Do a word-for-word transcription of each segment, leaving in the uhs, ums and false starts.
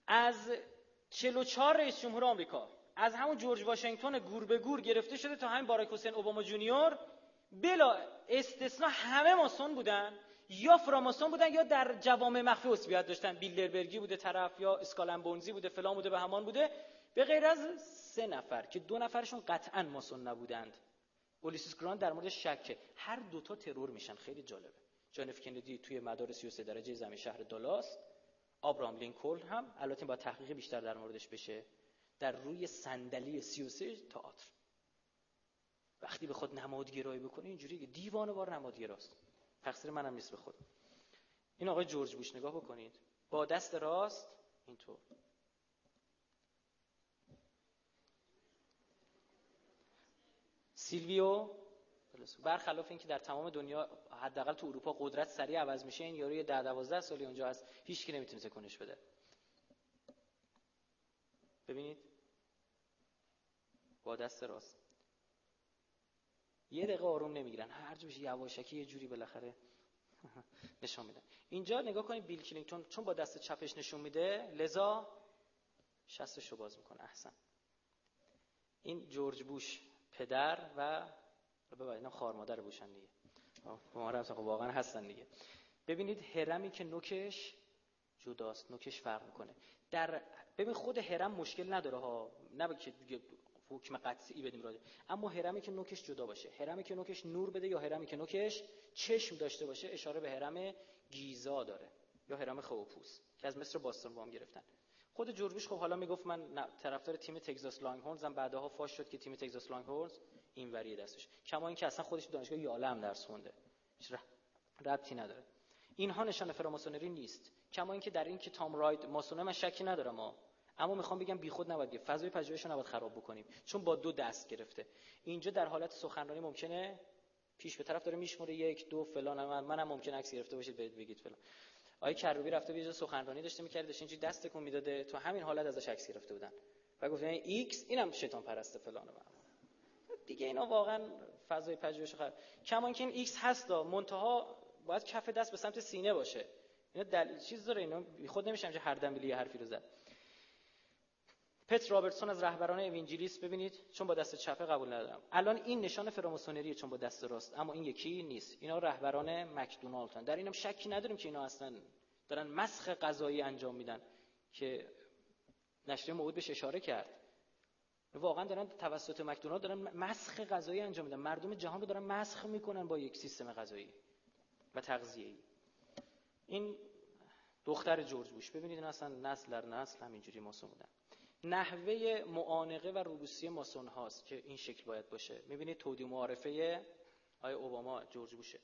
از چهل و چهار رئیس جمهور آمریکا، از همون جورج واشنگتن گور به گور گرفته شده تا همین باراک حسین اوباما جونیور، بلا استثناء همه ماسون بودن یا فراماسون بودن یا در جوامع مخفی عضویت داشتن. بیلدربرگی بوده طرف، یا اسکالنبونزی بوده، فلان بوده، بهمان بوده، به غیر از سه نفر که دو نفرشون قطعاً ماسون نبودند. اولیسیس گرانت در مورد شکه. هر دوتا ترور میشن. خیلی جالبه. جان اف کندی توی مدار سی و سه درجه زمین شهر دالاس، آبراهام لینکلن هم، البته با تحقیق بیشتر در موردش بشه، در روی صندلی سی و سه تئاتر. وقتی به خود نمادگرایی بکنه اینجوری که دیوانه وار نمادگراست. تقصیر منم نیست به خود. این آقای جورج بوش نگاه بکنید، با دست راست اینطور. سیلویو برخلاف اینکه در تمام دنیا حداقل تو اروپا قدرت سریع عوض میشه، این یارو ده دوازده سالی اونجا هست، هیچ کی نمیتونه تکونش بده. ببینید با دست راست یه دقیقه آروم نمیگیرن، هر جوش یواشکی یه جوری بالاخره نشون میدن. اینجا نگاه کنید بیل کلینتون چون با دست چپش نشون میده لذا شستش رو باز میکنه. احسن. این جورج بوش پدر و ببینید اینا خواهر مادر بوشن دیگه، ما هم خب واقعا هستن دیگه. ببینید هرمی که نوکش جداست، نوکش فرق میکنه. در ببین خود هرم مشکل نداره ها، نه که دیگه حکم قطعی بدیم راجع، اما هرمی که نوکش جدا باشه، هرمی که نوکش نور بده یا هرمی که نوکش چشم داشته باشه، اشاره به هرم گیزا داره یا هرم خوئوپوس که از مصر باستان وام گرفتن. خود جورج بوش خب حالا میگفت من طرفدار تیم تگزاس لانگهورنزم، بعدها فاش شد که تیم تگزاس لانگهورنز این وریه دستش، کما اینکه اصلا خودش دانشگاه یاله هم درس خونده، هیچ ربطی نداره. اینها نشانه فراماسونری نیست، کما اینکه در این که تام راید ماسونه من شکی ندارم ها، اما میخوام بگم بیخود نباید بگیم، فضای پژوهشو نباید خراب بکنیم، چون با دو دست گرفته. اینجا در حالت سخنرانی ممکنه پیش به طرف داره میشموره یک دو فلان، من منم ممکنه عکس گرفته باشید برید بگید فلان. آقای کروبی رفته به یه جا سخنرانی داشته می‌کرد، داشت اینجوری دست تکون میداده، تو همین حالت ازش عکس گرفته بودن و گفتن ایکس اینم شیطان پرسته فلانه دیگه. اینا واقعا فضای پژوهش خراب. کما اینکه این ایکس هستا منتها باید کف دست به سمت سینه باشه. اینا دلیل چیز داره، اینا خود نمیشم چه هر دنبیلی یه حرفی رو زد. پت رابرتسون از رهبران اوینجلیست، ببینید چون با دست چپ قبول ندارم. الان این نشان فراماسونریه چون با دست راست، اما این یکی نیست. اینا رهبران مکدونالدن. در اینم شکی نداریم که اینا اصلا دارن مسخ غذایی انجام میدن که نشریه موعود بهش اشاره کرد. واقعا دارن توسط مکدونالد دارن مسخ غذایی انجام میدن، مردم جهان رو دارن مسخ میکنن با یک سیستم غذایی و تغذیه‌ای. این دختر جورج بوش، ببینید اینا اصلا نسل در نسل همینجوری ماسون بودن. نحوه معانقه و روبوسی ماسون هاست که این شکل باید باشه. میبینید تودی معارفه آیه اوباما جورج بوشه.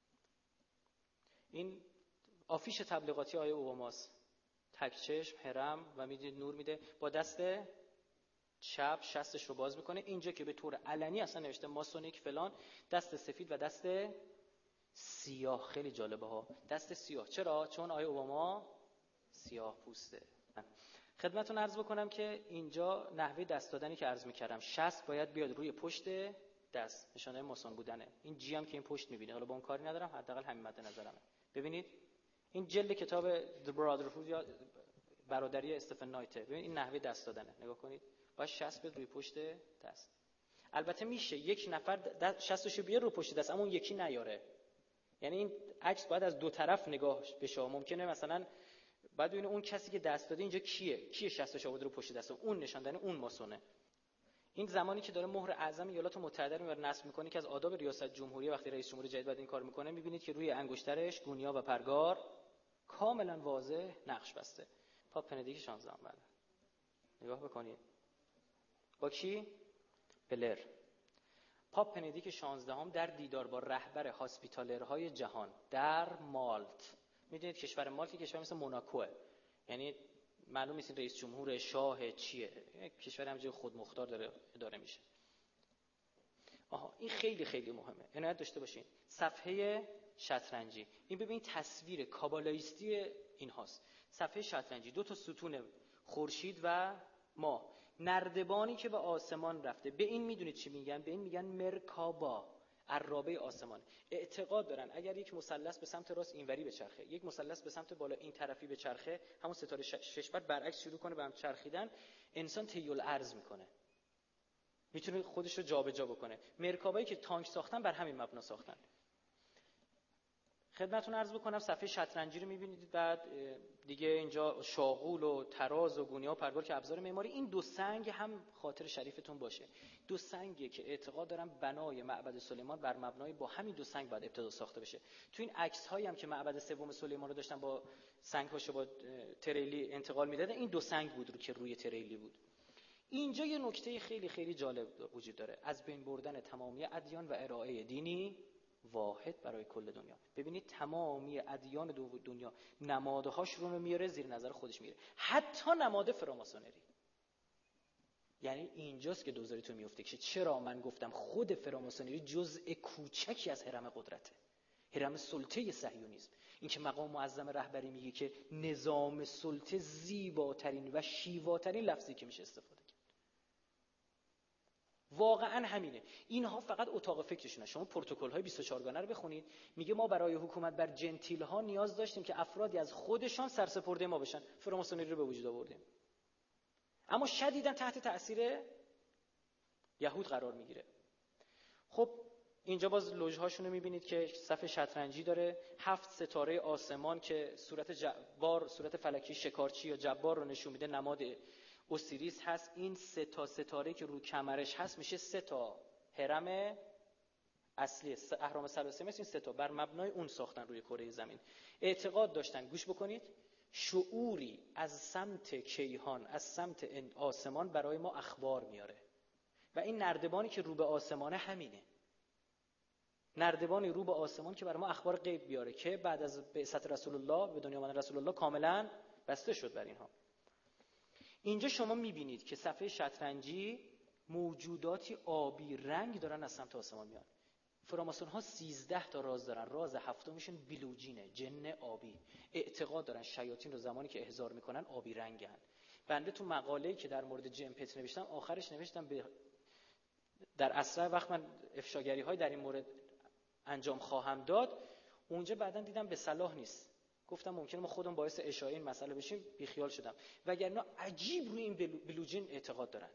این آفیش تبلیغاتی آیه اوباماست، تک چشم، هرم و میدید نور میده، با دست چپ شستش رو باز میکنه. اینجا که به طور علنی اصلا نوشته ماسونیک فلان، دست سفید و دست سیاه. خیلی جالبه ها، دست سیاه. چرا؟ چون آیه اوباما سیاه پوسته. خدمتتون عرض بکنم که اینجا نحوه دست دادنی که عرض میکردم، شست باید بیاد روی پشت دست، نشانه ماسون بودنه. این جی هم که این پشت میبینه، حالا با اون کاری ندارم، حداقل همین مد نظرمه. ببینید این جلد کتاب The Brotherhood یا برادری استفن نایته، ببینید این نحوه دست دادنه، نگاه کنید، باید شست بیاد روی پشت دست. البته میشه یک نفر شستشو بیاره رو پشت دست اما اون یکی نیاره، یعنی این عکس باید از دو طرف نگاه بشه. ممکنه مثلا بعد ببینید اون کسی که دست داده اینجا کیه، کیه شستش آورده رو پشت دست، اون نشان دهنده اون ماسونه. این زمانی که داره مهر اعظم ایالات متحده رو نصب میکنه که از آداب ریاست جمهوری وقتی رئیس جمهور جدید بعد این کار میکنه، میبینید که روی انگشترش گونیا و پرگار کاملا واضح نقش بسته. پاپ بندیکت شانزدهم. بعد نگاه بکنید با کی؟ بلر. پاپ بندیکت شانزدهم در دیدار با رهبر هاسپیتالرهای جهان در مالت. میدونید کشور مالت کشور مثل موناکوه، یعنی معلوم نیست رئیس جمهور شاه چیه، کشور همجوری خودمختار داره اداره میشه. آها این خیلی خیلی مهمه، عنایت داشته باشین. صفحه شطرنجی، این ببین تصویر کابالایستی این هاست. صفحه شطرنجی دو تا ستون خورشید و ماه، نردبانی که به آسمان رفته. به این میدونید چی میگن؟ به این میگن مرکابا. عرابه آسمان. اعتقاد دارن اگر یک مثلث به سمت راست اینوری بچرخه، یک مثلث به سمت بالا این طرفی بچرخه، همون ستاره شش بر برعکس شروع کنه به هم چرخیدن، انسان طی الارض میکنه، میتونه خودش رو جابجا بکنه. مرکبایی که تانک ساختن بر همین مبنا ساختن. خدمتتون عرض بکنم صفحه شطرنجی رو می‌بینید، بعد دیگه اینجا شاغول و تراز و گونیا و پرگار که ابزار معماری، این دو سنگ هم خاطر شریفتون باشه. دو سنگی که اعتقاد دارم بنای معبد سلیمان بر مبنای با همین دو سنگ باید ابتدا ساخته بشه. تو این عکس‌هایی هم که معبد سوم سلیمان رو داشتن با سنگ‌هاشو با تریلی انتقال میدادن، این دو سنگ بود رو که روی تریلی بود. اینجا یه نکته خیلی خیلی جالب وجود داره، از بین بردن تمامی ادیان و ارائه دینی واحد برای کل دنیا. ببینید تمامی ادیان دنیا نمادهاش رو میاره زیر نظر خودش میره، حتی نماد فراماسونری. یعنی اینجاست که دوزاریتون میفته که چرا من گفتم خود فراماسونری جزء کوچکی از هرم قدرته، هرم سلطه صهیونیسم. این که مقام معظم رهبری میگه که نظام سلطه زیباترین و شیواترین لفظی که میشه استفاده کرد، واقعا همینه. اینها فقط اتاق فکرشونه. شما پروتکل های بیست و چهار گانه رو بخونید، میگه ما برای حکومت بر جنتیل ها نیاز داشتیم که افرادی از خودشان سرسپرده ما بشن، فراماسونری رو به وجود آوردیم. اما شدیداً تحت تأثیر یهود قرار میگیره. خب اینجا باز لوژهاشون رو میبینید که صف شطرنجی داره، هفت ستاره آسمان که صورت جبار، صورت فلکی شکارچی یا جبار رو نشون میده، نماد اوسیریس هست. این سه تا ستاره که رو کمرش هست میشه سه تا هرم اصلی، اهرام ثلاثه مثل این سه تا بر مبنای اون ساختن روی کره زمین. اعتقاد داشتن، گوش بکنید، شعوری از سمت کیهان، از سمت آسمان برای ما اخبار میاره و این نردبانی که رو به آسمانه همینه، نردبانی رو به آسمان که برای ما اخبار غیب بیاره که بعد از بعثت رسول الله به دنیا آمدن رسول الله کاملا بسته شد بر اینها. اینجا شما میبینید که صفحه شطرنجی موجوداتی آبی رنگ دارن از سمت آسمان میان. فراماسون ها سیزده تا راز دارن، راز هفتمشون بیلوجینه، جن آبی. اعتقاد دارن شیاطین رو زمانی که احضار میکنن آبی رنگن. بنده تو مقاله‌ای که در مورد جن پت نوشتم آخرش نوشتم به در اسرع وقت من افشاگری های در این مورد انجام خواهم داد. اونجا بعداً دیدم به صلاح نیست، گفتم ممکنه ما خودمون باعث اشاعه این مسئله بشیم، بیخیال شدم. وگرنه عجیب روی این بلوجین اعتقاد دارن.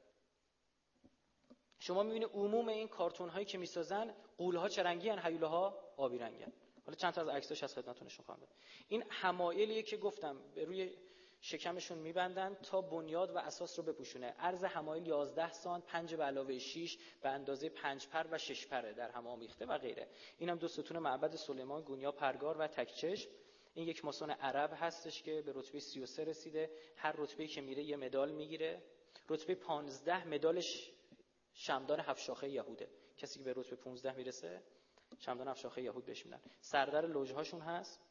شما میبینید عموم این کارتون هایی که میسازن غول‌ها چه رنگی ان، هیولاها آبی رنگن. حالا چند تا از عکساش از خدمتتون نشون خواهم داد. این حمایلیه که گفتم به روی شکمشون میبندن تا بنیاد و اساس رو بپوشونه. عرض حمایل یازده سانت، پنج به علاوه شش به اندازه پنج پر و شش پره در هم آمیخته و غیره. اینم دو ستون معبد سلیمان، گونیا، پرگار و تکچشم. این یک ماسون عرب هستش که به رتبه سی و سه رسیده، هر رتبه‌ای که میره یه مدال میگیره. رتبه پانزده مدالش شمدان هفت شاخه یهوده، کسی که به رتبه پانزده میرسه شمدان هفت شاخه یهود بهش میدن. سردر لوژهاشون هست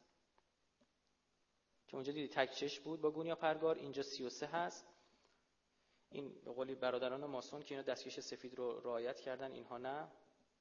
که اونجا دیدی تک چش بود با گونیا پرگار، اینجا سی و سه هست. این به قولی برادران ماسون که اینا دستکش سفید رو رعایت کردن، اینها نه.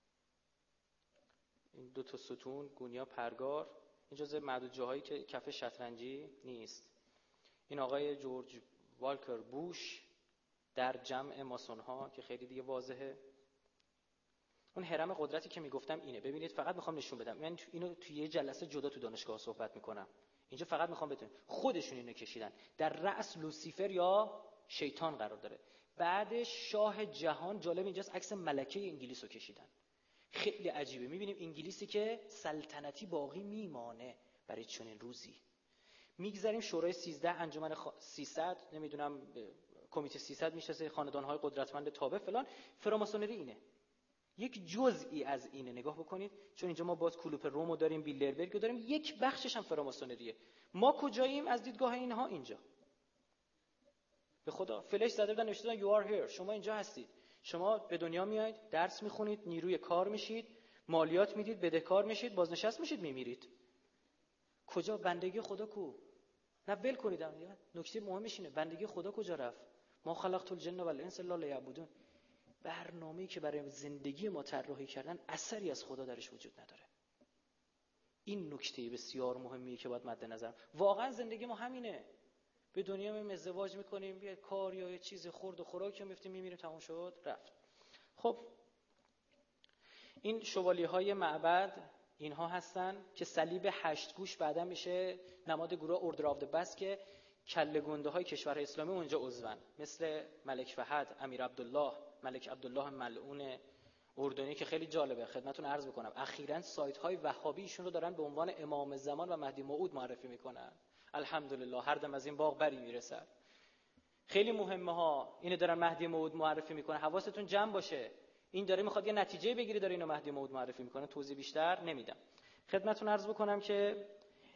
این دو تا ستون گونیا پرگار این جزء معدود جاهایی که کف شطرنجی نیست. این آقای جورج والکر بوش در جمع ماسون ها که خیلی دیگه واضحه. اون هرم قدرتی که میگفتم اینه. ببینید فقط میخوام نشون بدم، من اینو توی یه جلسه جدا تو دانشگاه صحبت میکنم، اینجا فقط میخوام بتونید خودشون اینو کشیدن. در رأس لوسیفر یا شیطان قرار داره. بعدش شاه جهان، جالب اینجاست عکس ملکه انگلیس رو کشیدن. خیلی عجیبه، میبینیم انگلیسی که سلطنتی باقی میمانه برای چنین روزی. میگذاریم شورای سیزده، انجمن خ... سیصد، نمیدونم کمیته سیصد میشناسه، خاندان‌های قدرتمند تابع فلان. فراماسونری اینه، یک جزئی از اینه. نگاه بکنید، چون اینجا ما باز کلوپ رومو داریم، بیلدربرگ رو داریم، یک بخشش هم فراماسونریه. ما کجاییم از دیدگاه اینها؟ اینجا. به خدا فلش زده بودن نوشته بودن you are here، شما اینجا هستید. شما به دنیا میایید، درس میخونید، نیروی کار میشید، مالیات میدید، بدهکار میشید، بازنشست میشید، میمیرید. کجا بندگی خدا کو؟ نه ول کنید. نکته مهمش اینه، بندگی خدا کجا رفت؟ ما خلقت الجن و الانس الا لیعبدون. برنامه‌ای که برای زندگی ما طراحی کردن اثری از خدا درش وجود نداره. این نکته بسیار مهمیه که باید مد نظر. واقعا زندگی ما همینه. به دنیا میایم، ازدواج میکنیم، یه کار یا یه چیز خورد و خوراکی میفتیم، میمیریم، تموم شد رفت. خب این شوالیه‌های معبد اینها هستن که صلیب هشت گوش بعدا میشه نماد گروه اوردر آف د بس که کله گنده های کشور اسلامی اونجا عضون، مثل ملک فهد، امیر عبدالله، ملک عبدالله ملعون اردنی که خیلی جالبه خدمتتون عرض بکنم اخیراً سایت های وهابی ایشون رو دارن به عنوان امام زمان و مهدی موعود معرفی میکنن. الحمدلله هر دم از این باغ بری میرسد. خیلی مهمه ها، اینو دارن مهدی موعود معرفی میکنن، حواستون جمع باشه. این داره میخواد یه نتیجه بگیری، داره اینو مهدی موعود معرفی میکنه. توضیح بیشتر نمیدم. خدمتتون عرض بکنم که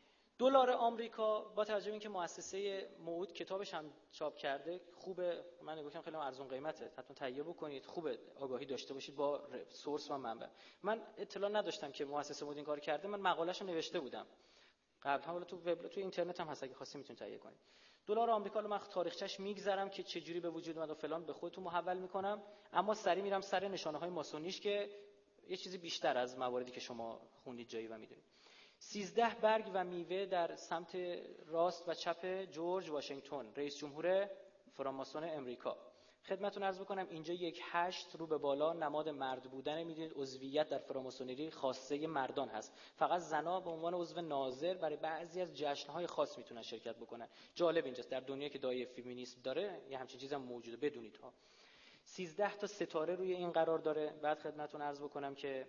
دلار آمریکا با توجه به اینکه مؤسسه موعود کتابش هم چاپ کرده خوبه، من نگاه کنم خیلی ارزون قیمته، حتما تهیه بکنید، خوبه آگاهی داشته باشید با سورس و منبع. من اطلاع نداشتم که مؤسسه موعود این کار کرده، من مقاله‌اشو نوشته بودم قبلا، حالا تو وب تو اینترنت هم هست اگه خواستید میتونید تهیه کنید. دلار آمریکا رو من تاریخچش میگذرم که چه جوری به وجود اومد و فلان، به خودتون محول میکنم، اما سری میرم سر نشانه‌های ماسونیش که یه چیزی بیشتر از مواردی که شما خوندید جایی و میدونید. سیزده برگ و میوه در سمت راست و چپ جورج واشنگتن، رئیس جمهور فراماسون امریکا. خدمتتون عرض بکنم اینجا یک هشت رو به بالا نماد مرد بودن، میدونید عضویت در فراماسونری خاصه مردان هست، فقط زنا به عنوان عضو ناظر برای بعضی از جشن‌های خاص میتونن شرکت بکنن. جالب اینجاست در دنیایی که دایره فمینیسم داره یه همچین چیزی هم موجوده، بدونید ها. سیزده تا ستاره روی این قرار داره. بعد خدمتتون عرض بکنم که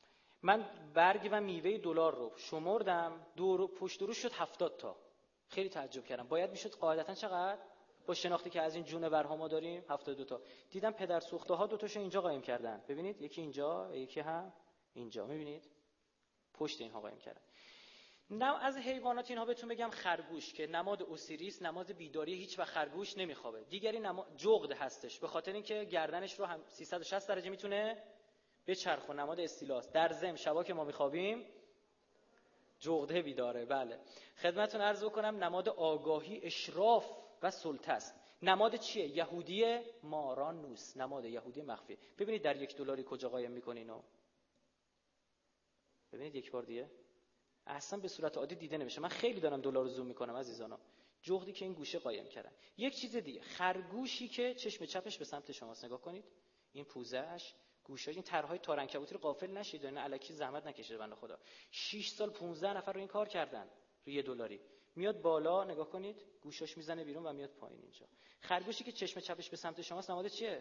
من برگ و میوه دلار رو شمردم، دور پشت روش شد هفتاد تا. خیلی تعجب کردم، باید میشد قاعدتا چقدر با شناختی که از این جونورها ما داریم هفتاد و دو تا. دیدم پدر سوخته ها دو تاشو اینجا قایم کردن، ببینید یکی اینجا یکی هم اینجا، میبینید پشت اینها قایم کردن. نه از حیوانات اینها بهتون بگم خرگوش که نماد اوسیریس، نماد بیداری، هیچ وقت خرگوش نمیخوابه. دیگری نماد جغد هستش به خاطر اینکه گردنش رو هم سیصد و شصت درجه میتونه به چرخ و نماد استیلاست. در ضمن شبا که ما میخوابیم جغده بیداره. بله خدمتتون عرض بکنم نماد آگاهی، اشراف و سلطه است. نماد چیه؟ یهودی مارانوس، نماد یهودی مخفی. ببینید در یک دلاری کجا قایم میکنه اینو، ببینید یک بار دیگه اصلا به صورت عادی دیده نمیشه. من خیلی دارم دلار رو زوم میکنم عزیزانا. جغدی که این گوشه قایم کردن. یک چیز دیگه خرگوشی که چشم چپش به سمت شماست، نگاه کنید این پوزش، گوشاش، این طرحهای تارنکبوتی رو غافل نشید، نه الکی زحمت نکشید بنده خدا. شش سال پانزده نفر رو این کار کردن روی یه دلاری. میاد بالا نگاه کنید گوشاش میزنه بیرون و میاد پایین. اینجا خرگوشی که چشم چپش به سمت شماست نماد چیه؟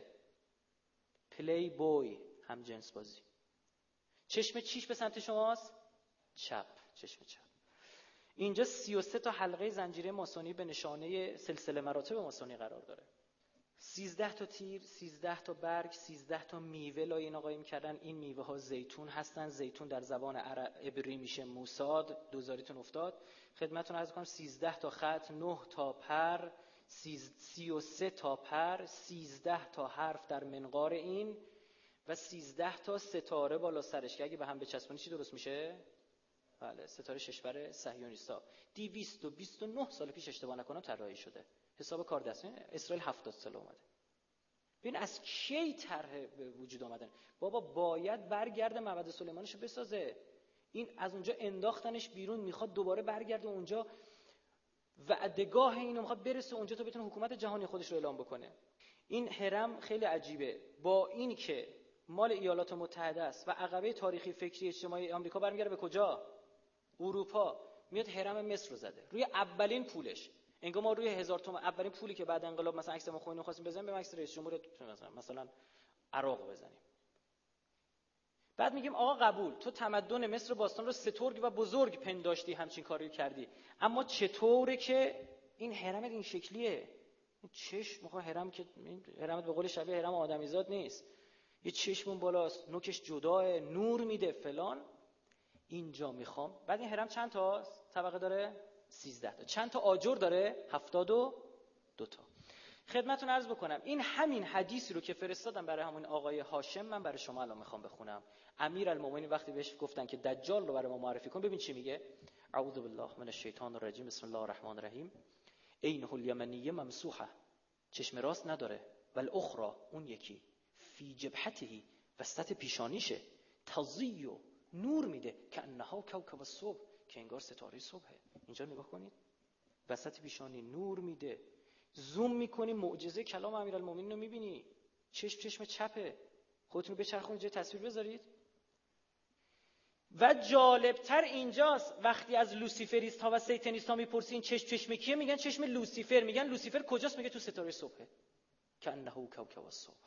پلی بوی، هم جنس بازی. چشم چیش به سمت شماست؟ چپ، چشم چپ. اینجا سی و سه تا حلقه زنجیره ماسونی به نشانه سلسله مراتب ماسونی قرار داره. سیزده تا تیر، سیزده تا برگ، سیزده تا میوه لای اینا قایم کردن. این میوه ها زیتون هستن. زیتون در زبان عبری میشه موساد. دوزاریتون افتاد. خدمتتون عرض کنم سیزده تا خط، نه تا پر، سی و سه تا پر، سیزده تا حرف در منقار این و سیزده تا ستاره بالا سرش که اگه به هم بچسبونی چی درست میشه؟ بله ستاره ششبر صهیونیستا. دویست و بیست و نه سال پیش اشتباه نکنم طراحی شده. حساب کار دست اسرائیل هفتاد سال اومده. ببین از کی طرح به وجود آمدن. بابا باید برگرده معبد سلیمانشو بسازه. این از اونجا انداختنش بیرون، میخواد دوباره برگرده اونجا، وعدگاه اینو میخواد برسه اونجا تا بتونه حکومت جهانی خودش رو اعلام بکنه. این هرم خیلی عجیبه، با این که مال ایالات متحده است و عقبه تاریخی فکری اجتماعی آمریکا برمیگره به کجا؟ اروپا. میاد هرم مصر رو زده روی اولین پولش. انگار ما روی هزار تومان اولین پولی که بعد انقلاب مثلا عکس ما خوینو خواستیم بزنیم، به عکس رئیس جمهور مثلا مثلا عراق بزنیم. بعد میگیم آقا قبول، تو تمدن مصر باستان رو سترگ و بزرگ پنداشتی، همچین کاری کردی، اما چطوره که این هرم این شکلیه؟ این چشم میخواد هرم که هرم به قول شبیه هرم آدمیزاد نیست. یه چشمون بالاست، نوکش جداه، نور میده فلان. اینجا میخوام. بعد این هرم چند تا طبقه داره؟ سیزده تا. چند تا آجر داره؟ هفتاد و دو تا. خدمتتون عرض بکنم این همین حدیثی رو که فرستادم برای همون آقای هاشم من برای شما الان میخوام بخونم. امیرالمومنین وقتی بهش گفتن که دجال رو برای ما معرفی کن، ببین چی میگه. اعوذ بالله من الشیطان الرجیم، بسم الله الرحمن الرحیم. عینه الیمنیه ممسوحه، چشم راست نداره، والاخرى اون یکی، فی جبهته، وسط پیشانیشه، تضیء، نور میده، کانها کوکب الصبح، که انگار ستاره صبحه. اینجا نگاه کنید وسط پیشانی نور میده. زوم میکنی معجزه کلام امیرالمومنین رو میبینی. چشم چشم چپه. خودتون رو بچرخونید جای تصویر بذارید. و جالبتر اینجاست وقتی از لوسیفریست ها و سیتانیست ها میپرسی این چشم چشم کیه، میگن چشم لوسیفر. میگن لوسیفر کجاست؟ میگه تو ستاره صبح، کانه کوکب الصبح.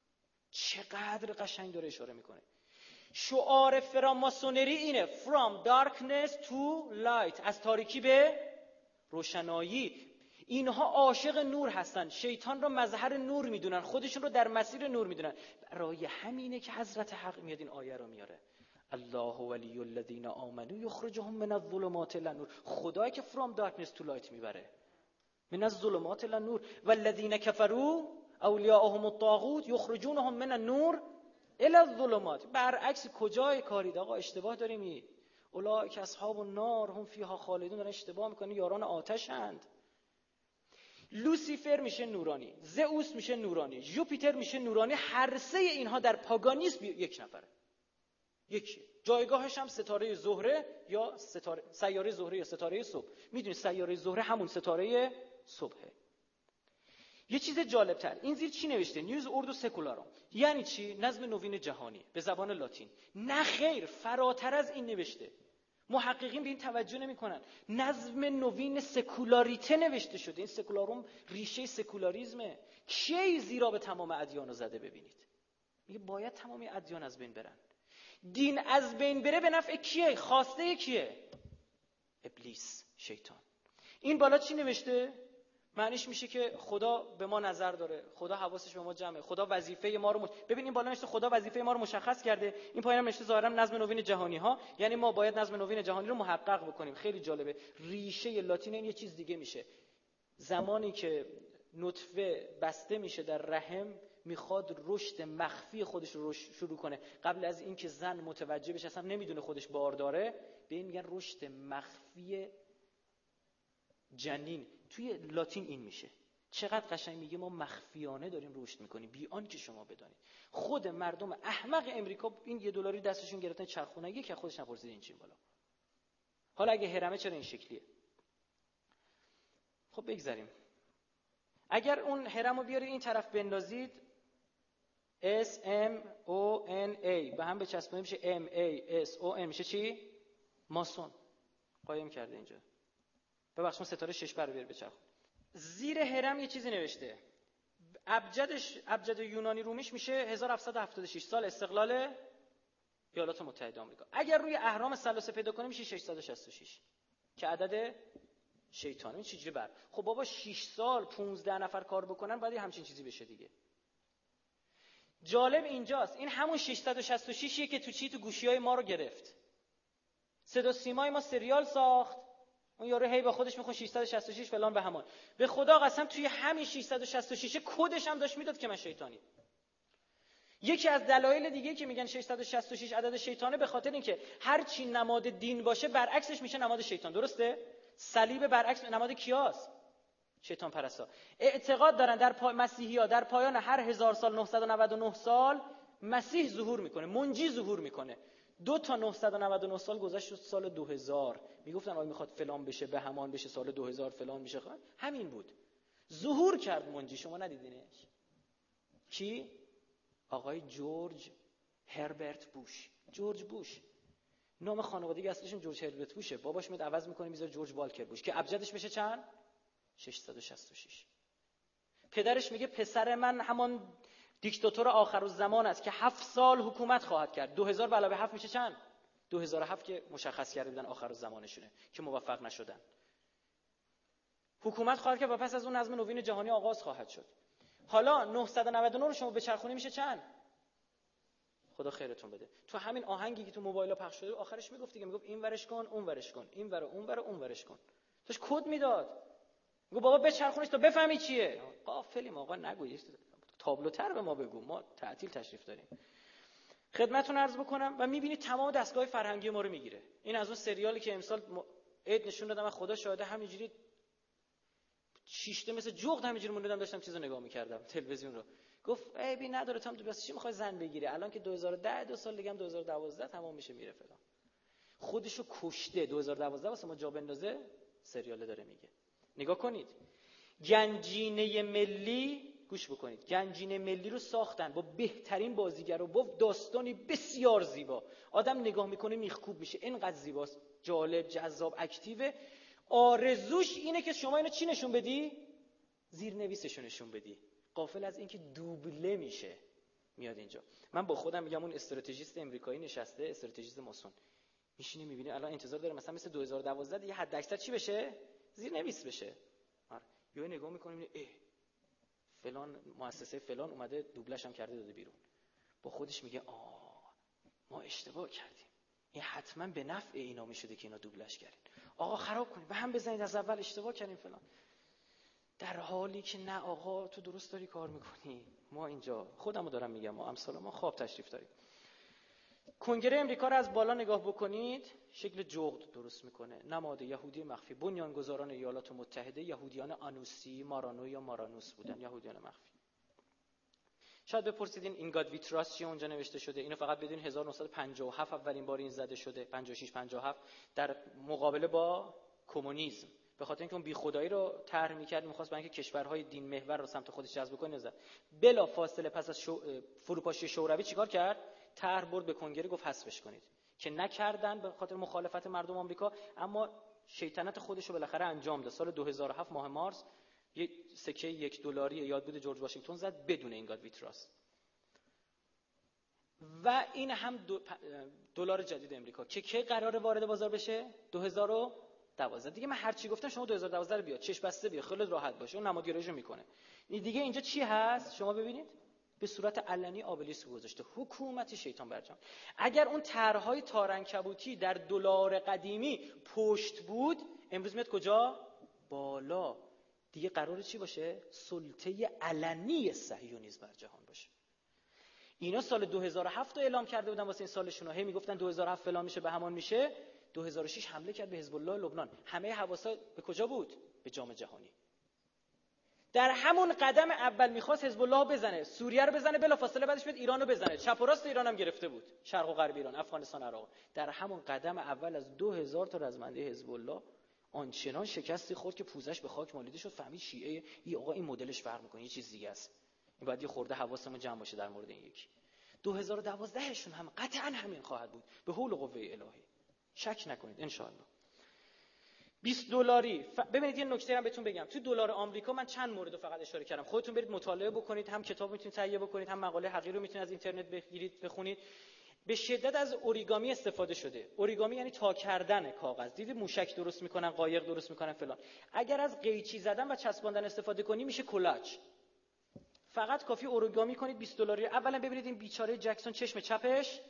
چقدر قشنگ داره اشاره میکنه. شعار فراماسونری اینه from darkness to light، از تاریکی به روشنایی. اینها عاشق نور هستن، شیطان رو مظهر نور میدونن، خودشون رو در مسیر نور میدونن. برای همینه که حضرت حق میاد این آیه رو میاره، الله ولی الذین آمنوا یخرجهم من الظلمات الی النور. خدایی که from darkness to light میبره، من الظلمات الی النور. والذین کفروا اولیاءهم الطاغوت یخرجونهم من النور الی الظلمات. برعکس کجای کارید آقا؟ اشتباه داریم. اولئک اصحاب النار هم فیها خالدون. دارن اشتباه میکنن، یاران آتشند. لوسیفر میشه نورانی، زئوس میشه نورانی، جوپیتر میشه نورانی. هر سه اینها در پاگانیسم یک نفره، یکی. جایگاهش هم ستاره زهره یا ستاره سیاره زهره یا ستاره صبح. میدونید سیاره زهره همون ستاره صبحه. یه چیز جالبتر، این زیر چی نوشته؟ نیوز اردو سکولارم. یعنی چی؟ نظم نوین جهانی به زبان لاتین. نه خیر، فراتر از این نوشته. محققین به این توجه نمی‌کنن. نظم نوین سکولاریته نوشته شده. این سکولاروم ریشه سکولاریسمه. کی زیرا به تمام ادیان رو زده؟ ببینید میگه باید تمامی ادیان از بین برن. دین از بین بره به نفع کیه؟ خواسته کیه؟ ابلیس، شیطان. این بالا چی نوشته؟ معنیش میشه که خدا به ما نظر داره، خدا حواسش به ما جمعه، خدا وظیفه ما رو مش... ببین این بالا نوشته خدا وظیفه ما رو مشخص کرده، این پایینم نوشته ظاهرا نظم نوین جهانی ها، یعنی ما باید نظم نوین جهانی رو محقق بکنیم. خیلی جالبه. ریشه لاتین این یه چیز دیگه میشه. زمانی که نطفه بسته میشه در رحم، میخواد رشد مخفی خودش رو شروع کنه قبل از اینکه زن متوجه بشه اصلا نمیدونه خودش بار داره، به این میگن رشد مخفی جنین. توی لاتین این میشه. چقدر قشنگ میگه ما مخفیانه داریم رشد میکنیم بی آنکه شما بدونید. خود مردم احمق امریکا این یه دلاری دستشون گرفتن چرخونه، یکی از خودش نپرسید این چی بالا. حالا اگه هرمه چرا این شکلیه؟ خب بگذاریم. اگر اون هرمو بیارید این طرف بندازید S M O N A به هم بچسبونید میشه M A S O N، میشه چی؟ ماسون. قایم کرده اینجا. ببخشید ستاره شش بر بیار بچرخ. زیر هرم یه چیزی نوشته. ابجدش ابجد یونانی رومیش میشه هزار و هفتصد و هفتاد و شش سال استقلال ایالات متحده آمریکا. اگر روی اهرام ثلاثه پیدا کنیم میشه ششصد و شصت و شش که عدد شیطان. این چجوری بر؟ خب بابا شش سال پانزده نفر کار بکنن باید همچین چیزی بشه دیگه. جالب اینجاست این همون ششصد و شصت و شش که تو چی تو گوشیای ما رو گرفت. صدا سیمای ما سریال ساخت. اون یارو هی با خودش میخون ششصد و شصت و شش فلان به همان. به خدا قسم توی همین ششصد و شصت و شش کدش هم داشت میداد که من شیطانی. یکی از دلایل دیگه که میگن ششصد و شصت و شش عدد شیطانه به خاطر اینکه هر چی نماد دین باشه برعکسش میشه نماد شیطان. درسته؟ صلیب برعکس نماد کیاست؟ شیطان پرستا. اعتقاد دارن در پا... مسیحی‌ها در پایان هر هزار سال نهصد و نود و نه سال مسیح ظهور میکنه، منجی ظهور میکنه. دو تا نهصد و نود و نه سال گذشت شد سال دو هزار. میگفتن آقا میخواد فلان بشه به همان بشه سال دو هزار فلان میشه. همین بود. ظهور کرد منجی. شما ندیدینش؟ کی؟ آقای جورج هربرت بوش. جورج بوش. نام خانوادگی اصلیشون جورج هربرت بوشه. باباش میاد عوض میکنه میذاره جورج والکر بوش که ابجدش بشه چند؟ ششصد و شصت و شش. پدرش میگه پسر من همان دیکتاتور آخرالزمان است که هفت سال حکومت خواهد کرد. دو هزار علاوه هفت میشه چند؟ دو هزار و هفت که مشخص کرده بودن آخرالزمانشونه که موفق نشدن. حکومت خواهد کرد و پس از اون نظم نوین جهانی آغاز خواهد شد. حالا نهصد و نود و نه رو شما بچرخونی میشه چند؟ خدا خیرتون بده. تو همین آهنگی که تو موبایل‌ها پخش شده آخرش میگفت دیگه، میگفت این ورش کن اون ورش کن، این ور اون ور اون ورش کن. توش کد میداد. میگه بابا بچرخونیش تا بفهمی چیه. غافلیم آقا، نگویید. تابلوتر به ما بگو، ما تعطیل تشریف داریم. خدمتتون عرض بکنم و میبینید تمام دستگاه فرهنگی ما رو میگیره. این از اون سریالی که امسال عید نشون دادم و خدا شاهده همینجوری شیشته مثل جغد همینجوری موندم داشتم چیزو نگاه میکردم تلویزیون رو. گفت ای بی نداره تو بس چی میخوای زن بگیری؟ الان که دو هزار و ده دو سال دیگه هم دو هزار و دوازده تمام میشه میره فلان. خودشو کشته. دو هزار و دوازده واسه ما جا بندازه سریال داره میگه. نگاه کنید. گنجینه ملی گوش بکنید، گنجینه ملی رو ساختن با بهترین بازیگر و با داستانی بسیار زیبا. آدم نگاه میکنه میخکوب میشه، اینقدر زیباست، جالب، جذاب، اکتیو. آرزوش اینه که شما اینو چی نشون بدی؟ زیرنویسشو نشون بدی. غافل از اینکه دوبله میشه. میاد اینجا. من با خودم میگم اون استراتژیست امریکایی نشسته، استراتژیست ماسون، میشینه میبینه الان انتظار داره مثلا مثل دو هزار و دوازده دیگه حد اکثر چی بشه؟ زیرنویس بشه. آره. یهو نگاه میکنه میبینه اه فلان مؤسسه فلان اومده دوبلش هم کرده داده بیرون. با خودش میگه آه ما اشتباه کردیم. این حتما به نفع اینا میشده که اینا دوبلش کردن. آقا خراب کنید، به هم بزنید، از اول اشتباه کردیم فلان. در حالی که نه آقا تو درست داری کار میکنی. ما اینجا خودمو دارم میگم، ما امثال ما خواب تشریف داریم. کنگره امریکا رو از بالا نگاه بکنید، شکل جغد درست میکنه. نماد یهودی مخفی. بنیانگذاران ایالات متحده یهودیان آنوسی، مارانو یا مارانوس بودن، یهودیان مخفی. شاید بپرسیدین این گاد ویتراس چیه اونجا نوشته شده؟ اینو فقط بدون هزار و نهصد و پنجاه و هفت اولین بار این زده شده، پنجاه و شش پنجاه و هفت، در مقابله با کمونیسم. به خاطر اینکه اون بیخدایی رو طرح می‌کرد، می‌خواست برای اینکه کشورهای دین محور رو سمت خودش جذب کنه نزد. بلا فاصله پس از شو... فروپاشی شوروی چیکار کرد؟ طرح برد به کنگره گفت حذفش کنید، که نکردن به خاطر مخالفت مردم آمریکا، اما شیطنت خودش رو بالاخره انجام داد. سال دو هزار و هفت ماه مارس یک سکه یک دلاری یادبود جورج واشنگتن زد بدون این گاد ویتراس. و این هم دلار جدید امریکا که کی قراره وارد بازار بشه؟ دو هزار و دوازده. دیگه من هر چی گفتم شما دو هزار و دوازده رو بیاد چشم بسته بیا، خیلی راحت باشه. اون نمادگراییشو میکنه. این دیگه اینجا چی هست؟ شما ببینید به صورت علنی آبلیسک گذاشته، حکومت شیطان بر جهان. اگر اون طرحهای تارنکبوتی در دلار قدیمی پشت بود، امروز میاد کجا؟ بالا. دیگه قراره چی باشه؟ سلطه علنی صهیونیسم بر جهان باشه. اینا سال دو هزار و هفت رو اعلام کرده بودن واسه این سالشون، هی میگفتن دو هزار و هفت فلان میشه، به همان میشه. دو هزار و شش حمله کرد به حزب الله لبنان. همه حواسا به کجا بود؟ به جام جهانی. در همون قدم اول میخواست حزب الله بزنه، سوریه رو بزنه، بلافاصله بعدش بیاد ایران رو بزنه. چپ و راست ایران هم گرفته بود، شرق و غرب ایران، افغانستان، عراق. در همون قدم اول از دو هزار تا رزمنده حزب الله آنچنان شکستی خورد که پوزش به خاک مالیده شد. فهمید شیعه ای آقا این مدلش فرق میکنه، یه چیز دیگه است. این باید یه خورده حواسمون جمع باشه در مورد این یکی. دو هزار و دوازده شون هم قطعا همین خواهد بود، به حول و قوه الهی. شک نکنید ان شاء الله. بیست دلاری ف... ببینید یه نکته هم بهتون بگم، تو دلار آمریکا من چند مورد رو فقط اشاره کردم، خودتون برید مطالعه بکنید، هم کتاب میتونید تهیه بکنید، هم مقاله حقیر رو میتونید از اینترنت بگیرید بخونید. به شدت از اوریگامی استفاده شده. اوریگامی یعنی تا کردن کاغذ. دیدید موشک درست میکنن، قایق درست میکنن فلان. اگر از قیچی زدن و چسباندن استفاده کنی میشه کلاج. فقط کافی اوریگامی کنید بیست دلاری. اولا ببینید این بیچاره جکسون چشم چپش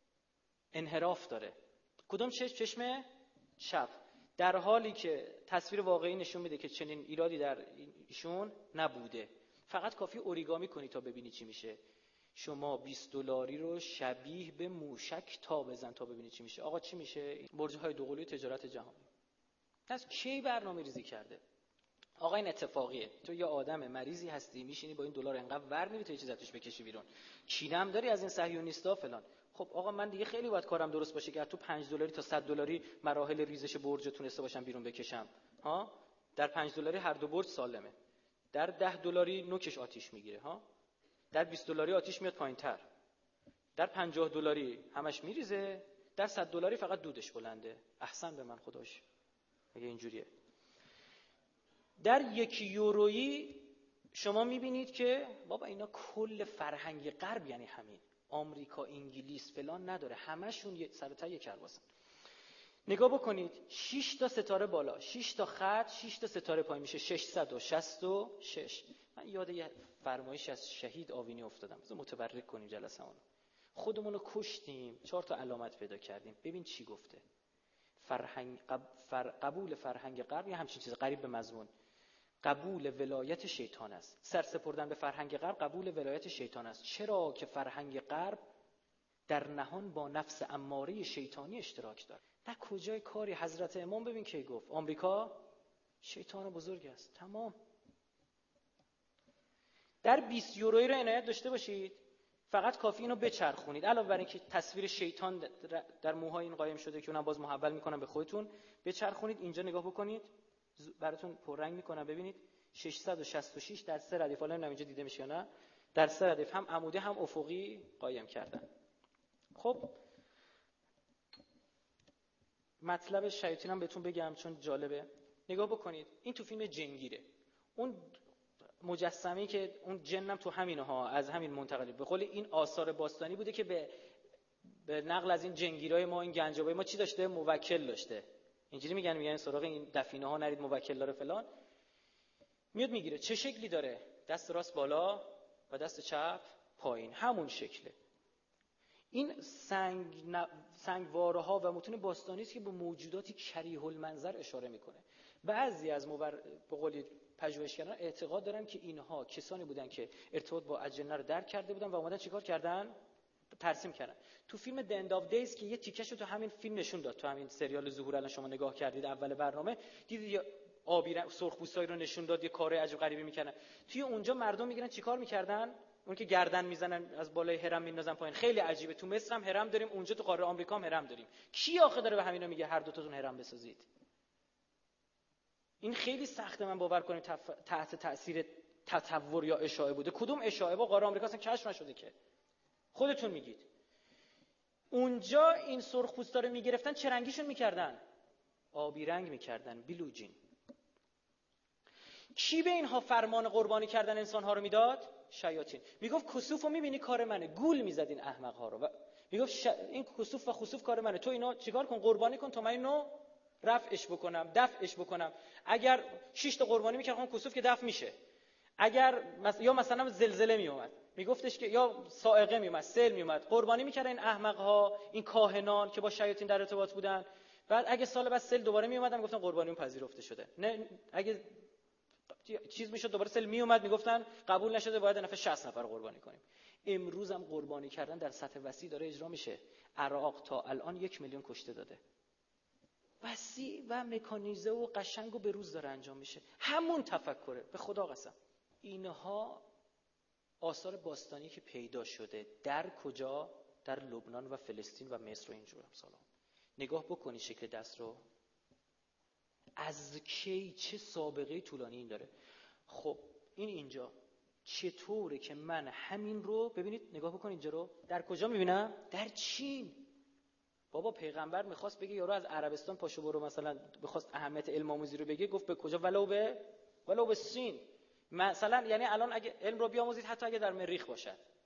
انحراف داره. کدوم چشم؟ چشم چپ. در حالی که تصویر واقعی نشون میده که چنین ایرادی در ایشون نبوده. فقط کافی اوریگامی کنی تا ببینی چی میشه. شما بیست دلاری رو شبیه به موشک تا بزن تا ببینی چی میشه. آقا چی میشه؟ برج‌های دوقلوی تجارت جهانی. از کی برنامه ریزی کرده؟ آقا این اتفاقیه. تو یه آدم مریضی هستی، میشینی با این دلار انقدر ور میری تا یه چیز ازش بکشی بیرون. کینم داری از این صهیونیستا فلان. خب آقا من دیگه خیلی باید کارم درست باشه که تو پنج دلاری تا صد دلاری مراحل ریزش برج تونسته باشم بیرون بکشم. ها؟ در پنج دلاری هر دو برج سالمه. در ده دلاری نوکش آتیش میگیره، ها؟ در بیست دلاری آتیش میاد پایینتر. در پنجاه دلاری همش میریزه، در صد دلاری فقط دودش بلنده. احسن به من خداش. اگه اینجوریه. در یک یورویی شما میبینید که بابا اینا کل فرهنگ غرب یعنی همین. آمریکا، انگلیس فلان نداره، همشون یه سر تا یک کرباسن. نگاه بکنید شش تا ستاره بالا، شش تا خط، شش تا ستاره پایین میشه ششصد و شصت و شش. من یاد یه فرمایش از شهید آوینی افتادم. بذار متبرک کنیم جلسه‌مون. خودمون رو کشتیم، چهار تا علامت پیدا کردیم. ببین چی گفته. فرهنگ قب... فر... قبول فرهنگ غرب یا همچین چیز قریب به مضمون. قبول ولایت شیطان است. سرسپردن به فرهنگ غرب قبول ولایت شیطان است. چرا که فرهنگ غرب در نهان با نفس اماره شیطانی اشتراک دارد. نه کجای کاری حضرت امام ببین کی گفت آمریکا شیطان بزرگ است. تمام. در بیست یورویی رو عنایت داشته باشید. فقط کافی اینو بچرخونید. علاوه بر اینکه تصویر شیطان در موهای این قایم شده که اونم باز محول میکنم به خودتون، بچرخونید اینجا نگاه بکنید. براتون پررنگ میکنم ببینید. ششصد و شصت و شش در سه ردیف، حالا نمیدونم اینجا دیده میشه یا نه، در سه ردیف هم عمودی هم افقی قایم کردن. خب مطلب شیاطین هم بهتون بگم چون جالبه. نگاه بکنید این تو فیلم جنگیره، اون مجسمه‌ای که اون جنم تو همینها از همین منتقلی به قول این آثار باستانی بوده که به به نقل از این جنگیرای ما، این گنجابای ما چی داشته؟ موکل داشته. اینجوری میگن میگن سراغ این دفینه ها نرید، موکل داره فلان. میاد میگیره چه شکلی داره؟ دست راست بالا و دست چپ پایین، همون شکله. این سنگ ن... سنگواره ها و متون باستانی است که به موجوداتی کریه المنظر اشاره میکنه. بعضی از مبر... به قول پژوهشگران اعتقاد دارن که اینها کسانی بودن که ارتباط با اجنه رو درک کرده بودن و اومدن چیکار کردن؟ ترسیم کردن. تو فیلم The End of Days که یه تیکشو تو همین فیلم نشون داد، تو همین سریال ظهور الان شما نگاه کردید اول برنامه دیدید یه آبی سرخپوستایی رو نشون داد یه کار عجیب غریبی میکنن. توی اونجا مردم میگن چیکار میکردن؟ اون که گردن میزنن از بالای هرم میندازن پایین. خیلی عجیبه. تو مصر هم هرم داریم، اونجا تو قاره آمریکا هم هرم داریم. کی آخه داره به همینا میگه هر دو تاتون هرم بسازید؟ این خیلی سخته من باور کنیم تف... تحت تاثیر تطور یا اشاعه بوده. کدوم اشاعه؟ با قاره آمریکا اصلا کشف نشده که. خودتون میگید. اونجا این سرخپوستا رو میگرفتن چه رنگیشون میکردن؟ آبی رنگ میکردن، بلوجین. کی به اینها فرمان قربانی کردن انسان‌ها رو میداد؟ شیاطین. میگفت کسوفو میبینی کار منه، گول میزد این احمق‌ها رو و میگفت ش... این کسوف و خسوف کار منه، تو اینا چیکار کن؟ قربانی کن تا من اینو رفعش بکنم، دفعش بکنم. اگر شش تا قربانی میکردن کسوف که دفع میشه. اگر مس... یا مثلا زلزله میومد، میگفتش که یا صاعقه میومد، سیل میومد، قربانی میکردن این احمق‌ها، این کاهنان که با شیاطین در ارتباط بودن. بعد اگه سال بعد سیل دوباره میومدن میگفتن قربانی اون پذیرفته شده. نه اگه چیز میشد دوباره سیل میومد میگفتن قبول نشده، باید نفر شصت نفر قربانی کنیم. امروز هم قربانی کردن در سطح وسیع داره اجرا میشه. عراق تا الان یک میلیون کشته داده. وسیع و مکانیزه و قشنگ و به روز داره انجام میشه. همون تفکره، به خدا قسم. اینها آثار باستانی که پیدا شده در کجا؟ در لبنان و فلسطین و مصر و اینجور امثال. نگاه بکنی شکل دست رو، از کی چه سابقه طولانی این داره. خب این اینجا چطوره که من همین رو ببینید، نگاه بکنید اینجا رو در کجا میبینم؟ در چین. بابا پیغمبر میخواست بگه یارو از عربستان پاشو برو، مثلا میخواست اهمیت علم آموزی رو بگه، گفت به کجا؟ ولو به ولو به سین. مثلا یعنی الان اگه علم رو بیاموزید حتی اگه در مریخ باشد،